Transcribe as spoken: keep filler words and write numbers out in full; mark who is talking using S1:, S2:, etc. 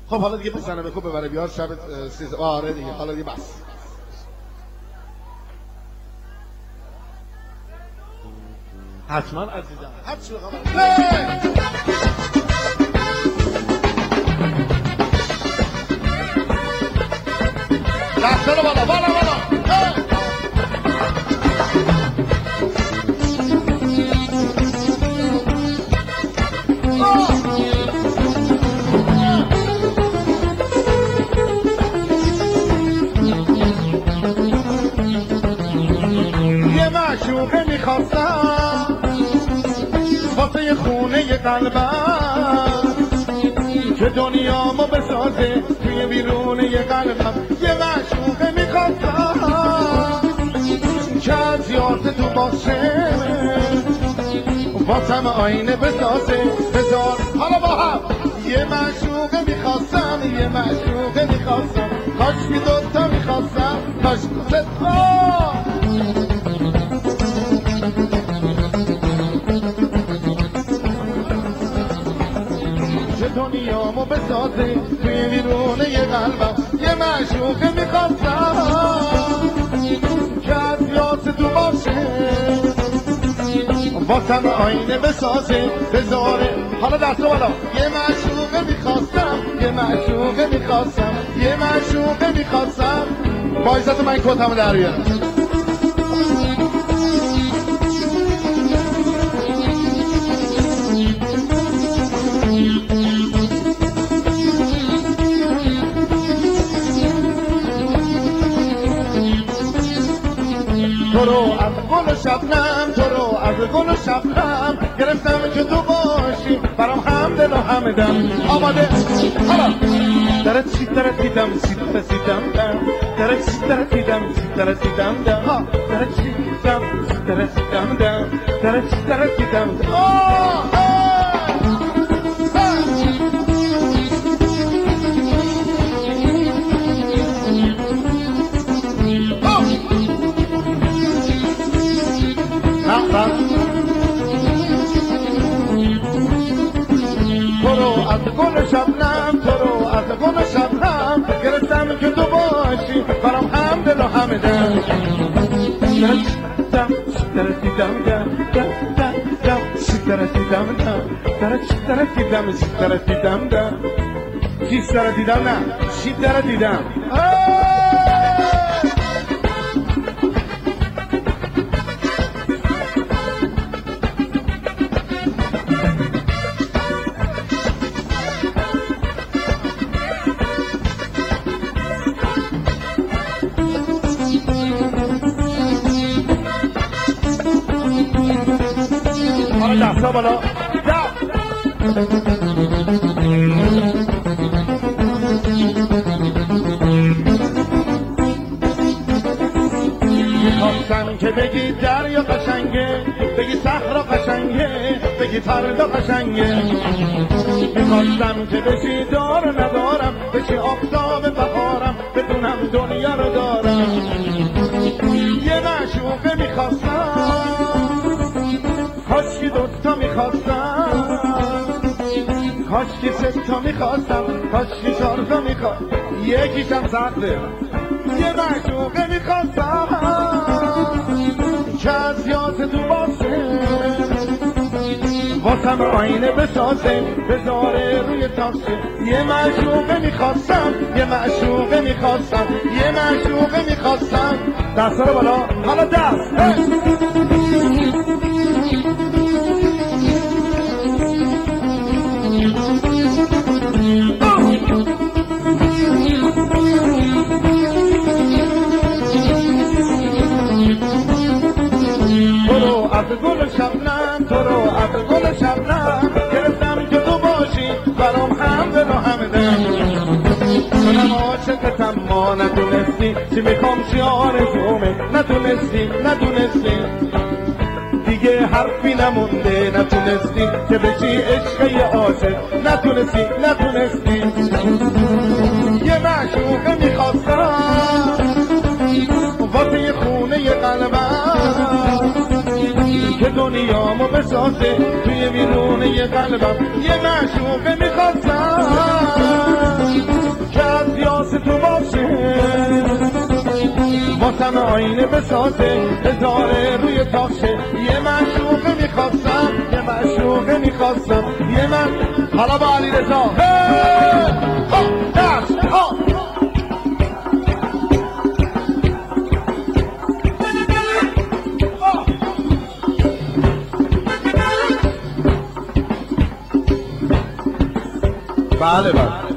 S1: خب حالا دیگه بزنه بکو ببره بیار شب سیزده. آره دیگه حالا دیگه بس. حتما عزیزم هر چی بخوام دستانو بالا بالا بالا یه معشوقه میخواستم واسه خونه قلبم که دنیامو بسازه توی بیرونه قلبم. یه معشوقه میخواستم که از یاد تو باشه واسم آینه بسازه بذار حالا با هم. یه معشوقه میخواستم یه معشوقه میخواستم کاش که دوتا میخواستم کاش که دنیامو بسازه توی ویرونه قلبم. یه معشوقه میخواستم که از یاد تو باشه واسم آینه بسازه بذاره حالا دست رو بالا. یه معشوقه میخواستم یه معشوقه میخواستم یه معشوقه میخواستم با عزت من کتمو در بیارم. تو رو از گل شبنم تو رو از گل شبنم گرفتم که تو باشی برام هم دل و هم دم. آماده حالا درت سی درت دیدم سی درت دیدم درت سی درت دیدم سی درت دیدم درت سی دیدم سی درت دیدم درت سی درت دیدم. تو رو از گل شبنم تو رو از گل شبنم گرفتم که تو باشی برام هم دل و هم دم. درت دیدم درت دیدم درت دیدم درت دیدم چیز درت دیدم نه چی درت دیدم. دستا بالا میخواستم که بگی دریا قشنگه بگی صحرا قشنگه بگی فردا قشنگه. میخواستم که بشی دار ندارم بشی آفتاب بهارم بدونم دنیا رو دارم. یه معشوقه میخواستم کاش که دوتا میخواستم کاش که ستا میخواستم کاش که چارتا میخواستم یکیشم سخته. یه معشوقه میخواستم که از یاد تو باشه واسم آینه بسازه بذاره روی تاخچه. یه معشوقه میخواستم یه معشوقه میخواستم یه معشوقه میخواستم. دستا رو بالا حالا دست تو رو از گل شبنم تو رو از گل شبنم گرفتم که تو باشی برام هم دل و هم دم. منم عاشقتم ما ندونستی چی میخوام چی آرزومه ندونستی ندونستی دیگه حرفی نمونده نتونستی که بشی عشقه عاشق نتونستی نتونستی. یه معشوقه میخواستم واسه خونه قلبم که دنیامو بسازه توی ویرونه قلبم. یه معشوقه میخواستم شم آینه بسازه هزاره روی تاخشه یه معشوقه میخواستم یه معشوقه میخواستم یه من حالا با علی رضا ها دست ها بله بله